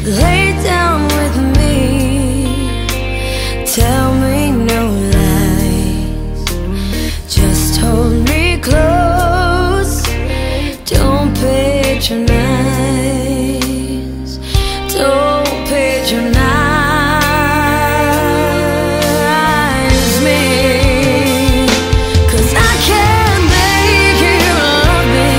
Lay down with me, tell me no lies, just hold me close, don't patronize, don't patronize me, 'cause I can't make you love me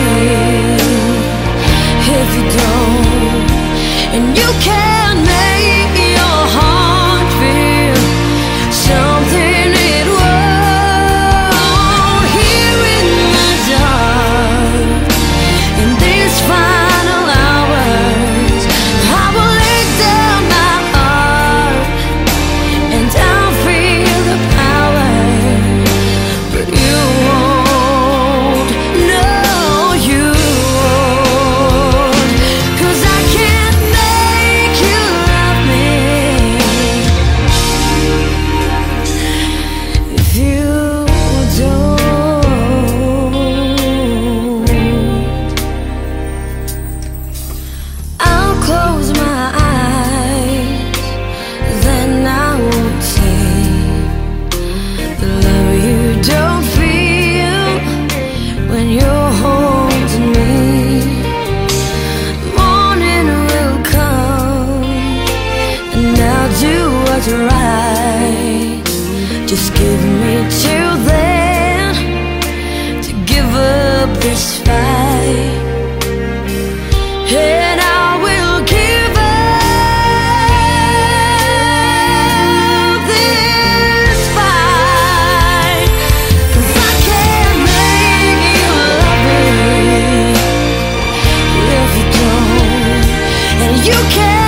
if you don't. And you can't make your heart feel something it won't. Here in the dark, in these final hours, I will lay down my heart and I'll feel the power, but you won't. No, you won't, 'cause I can't make you love me if you don't. I'll close my eyes, then I won't see the love you don't feel when you're holding me. Morning will come and I'll do what's right. Just give me till then to give up this fight, and I will give up this fight, 'cause I can't make you love me if you don't, and you can't